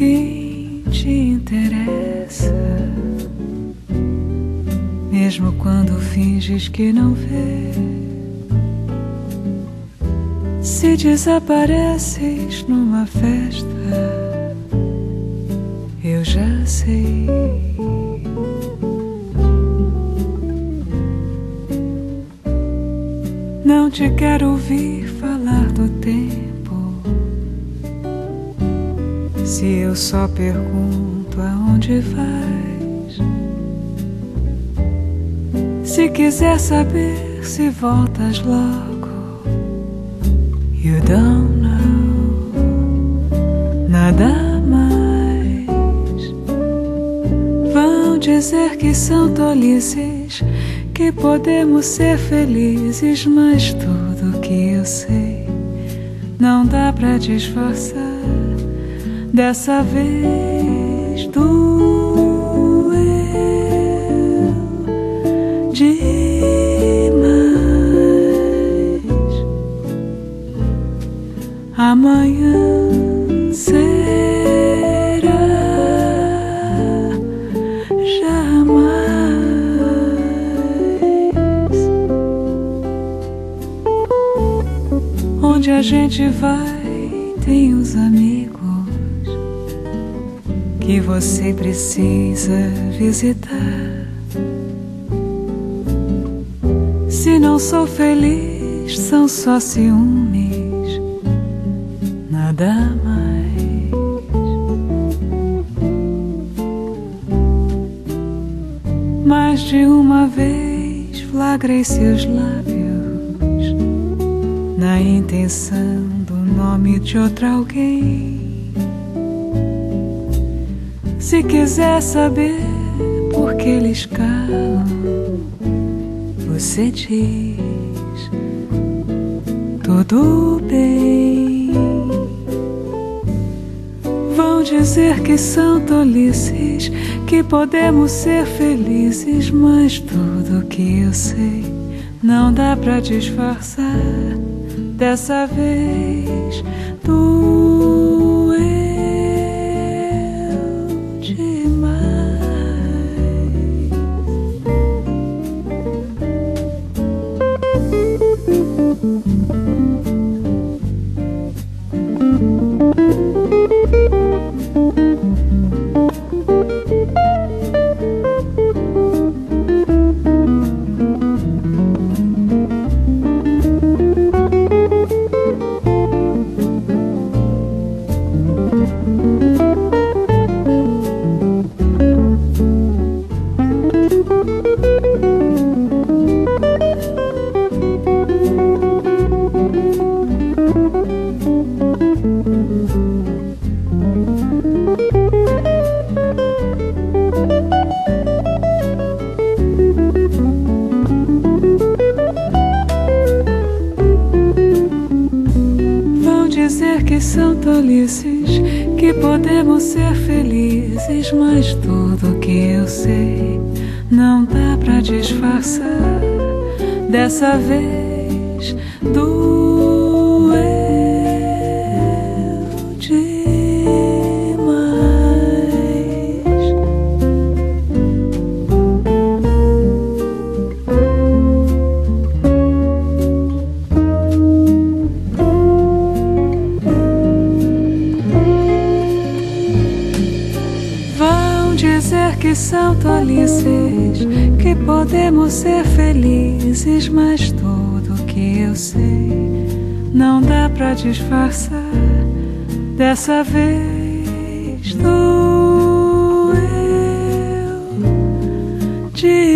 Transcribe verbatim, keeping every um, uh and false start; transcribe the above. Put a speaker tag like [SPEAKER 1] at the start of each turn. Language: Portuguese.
[SPEAKER 1] ninguém te interessa, mesmo quando finges que não vê. Se desapareces numa festa, eu já sei. Não te quero ouvir falar do tempo, se eu só pergunto aonde vais. Se quiser saber se voltas logo, you don't know nada mais. Vão dizer que são tolices, que podemos ser felizes, mas tudo que eu sei não dá pra disfarçar. Dessa vez doeu demais. Amanhã será jamais. Onde a gente vai tem os amigos que você precisa visitar. Se não sou feliz, são só ciúmes, nada mais. Mais de uma vez flagrei seus lábios na intenção do nome de outro alguém. Se quiser saber por que eles calam, você diz tudo bem. Vão dizer que são tolices, que podemos ser felizes, mas tudo que eu sei não dá pra disfarçar. Dessa vez doeu demais. Que são tolices, que podemos ser felizes, mas tudo que eu sei não dá pra disfarçar. Dessa vez doeu demais. Dizer que são tolices, que podemos ser felizes, mas tudo que eu sei não dá pra disfarçar. Dessa vez doeu demais.